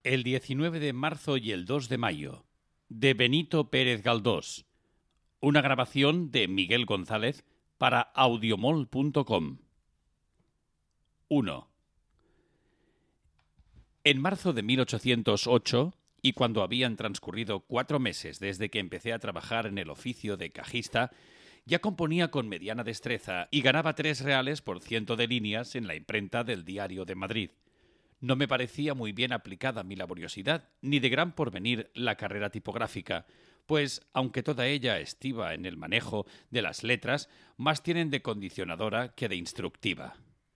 El 19 de marzo y el 2 de mayo, de Benito Pérez Galdós. Una grabación de Miguel González para audiomol.com. 1. En marzo de 1808, y cuando habían transcurrido 4 meses desde que empecé a trabajar en el oficio de cajista, ya componía con mediana destreza y ganaba 3 reales por 100 de líneas en la imprenta del Diario de Madrid. No me parecía muy bien aplicada mi laboriosidad, ni de gran porvenir la carrera tipográfica, pues, aunque toda ella estiva en el manejo de las letras, más tienen de condicionadora que de instructiva.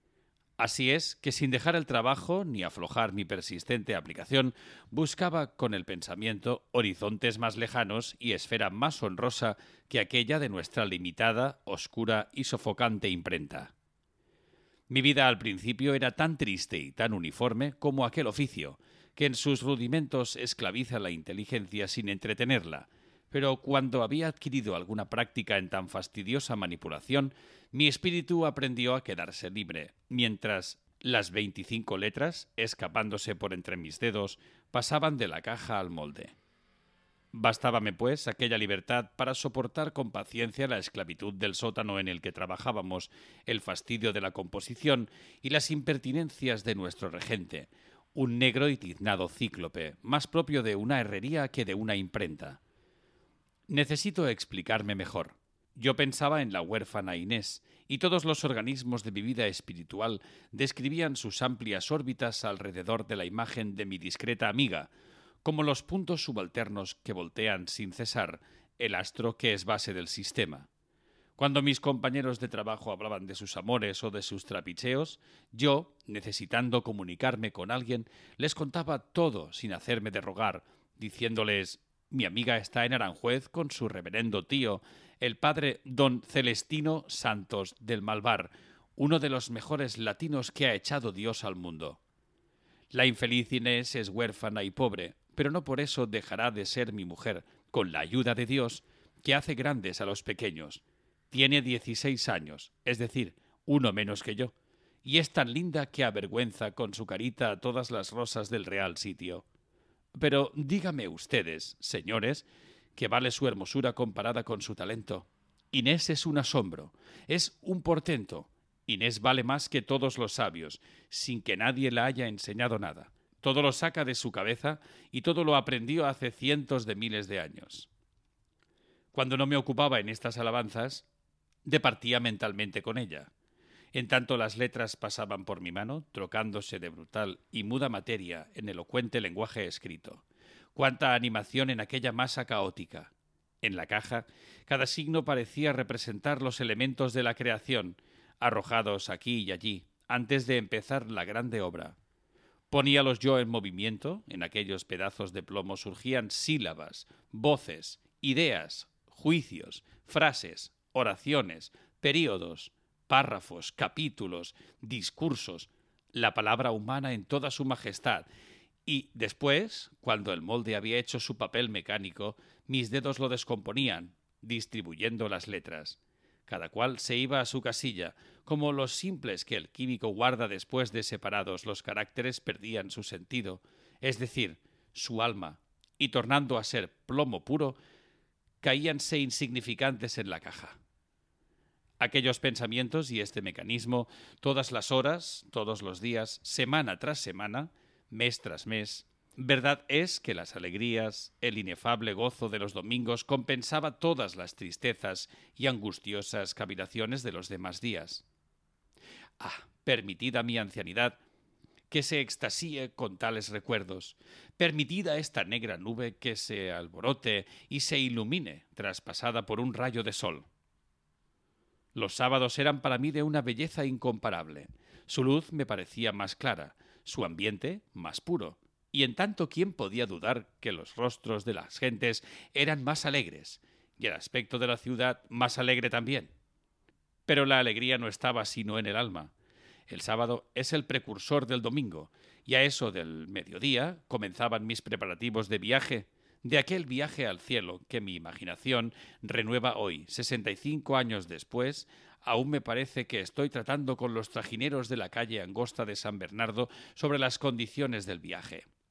Así es que, sin dejar el trabajo ni aflojar mi persistente aplicación, buscaba con el pensamiento horizontes más lejanos y esfera más honrosa que aquella de nuestra limitada, oscura y sofocante imprenta. Mi vida al principio era tan triste y tan uniforme como aquel oficio, que en sus rudimentos esclaviza la inteligencia sin entretenerla, pero cuando había adquirido alguna práctica en tan fastidiosa manipulación, mi espíritu aprendió a quedarse libre, mientras las 25 letras, escapándose por entre mis dedos, pasaban de la caja al molde. Bastábame, pues, aquella libertad para soportar con paciencia la esclavitud del sótano en el que trabajábamos, el fastidio de la composición y las impertinencias de nuestro regente, un negro y tiznado cíclope, más propio de una herrería que de una imprenta. Necesito explicarme mejor. Yo pensaba en la huérfana Inés, y todos los organismos de mi vida espiritual describían sus amplias órbitas alrededor de la imagen de mi discreta amiga, como los puntos subalternos que voltean sin cesar el astro que es base del sistema. Cuando mis compañeros de trabajo hablaban de sus amores o de sus trapicheos, yo, necesitando comunicarme con alguien, les contaba todo sin hacerme de rogar, diciéndoles: mi amiga está en Aranjuez con su reverendo tío, el padre don Celestino Santos del Malvar, uno de los mejores latinos que ha echado Dios al mundo. La infeliz Inés es huérfana y pobre, pero no por eso dejará de ser mi mujer, con la ayuda de Dios, que hace grandes a los pequeños. Tiene 16 años, es decir, uno menos que yo, y es tan linda que avergüenza con su carita a todas las rosas del real sitio. Pero dígame ustedes, señores, que vale su hermosura comparada con su talento. Inés es un asombro, es un portento. Inés vale más que todos los sabios, sin que nadie la haya enseñado nada. Todo lo saca de su cabeza y todo lo aprendió hace cientos de miles de años. Cuando no me ocupaba en estas alabanzas, departía mentalmente con ella. En tanto las letras pasaban por mi mano, trocándose de brutal y muda materia en elocuente lenguaje escrito. Cuánta animación en aquella masa caótica. En la caja, cada signo parecía representar los elementos de la creación, arrojados aquí y allí, antes de empezar la grande obra. Poníalos yo en movimiento, en aquellos pedazos de plomo surgían sílabas, voces, ideas, juicios, frases, oraciones, períodos, párrafos, capítulos, discursos, la palabra humana en toda su majestad. Y después, cuando el molde había hecho su papel mecánico, mis dedos lo descomponían, distribuyendo las letras. Cada cual se iba a su casilla, como los simples que el químico guarda después de separados los caracteres perdían su sentido, es decir, su alma, y tornando a ser plomo puro, caíanse insignificantes en la caja. Aquellos pensamientos y este mecanismo, todas las horas, todos los días, semana tras semana, mes tras mes, verdad es que las alegrías, el inefable gozo de los domingos compensaba todas las tristezas y angustiosas cavilaciones de los demás días. Ah, permitida mi ancianidad que se extasíe con tales recuerdos, permitida esta negra nube que se alborote y se ilumine traspasada por un rayo de sol. Los sábados eran para mí de una belleza incomparable. Su luz me parecía más clara, su ambiente más puro. Y en tanto, ¿quién podía dudar que los rostros de las gentes eran más alegres y el aspecto de la ciudad más alegre también? Pero la alegría no estaba sino en el alma. El sábado es el precursor del domingo, y a eso del mediodía comenzaban mis preparativos de viaje, de aquel viaje al cielo que mi imaginación renueva hoy, 65 años después. Aún me parece que estoy tratando con los trajineros de la calle angosta de San Bernardo sobre las condiciones del viaje.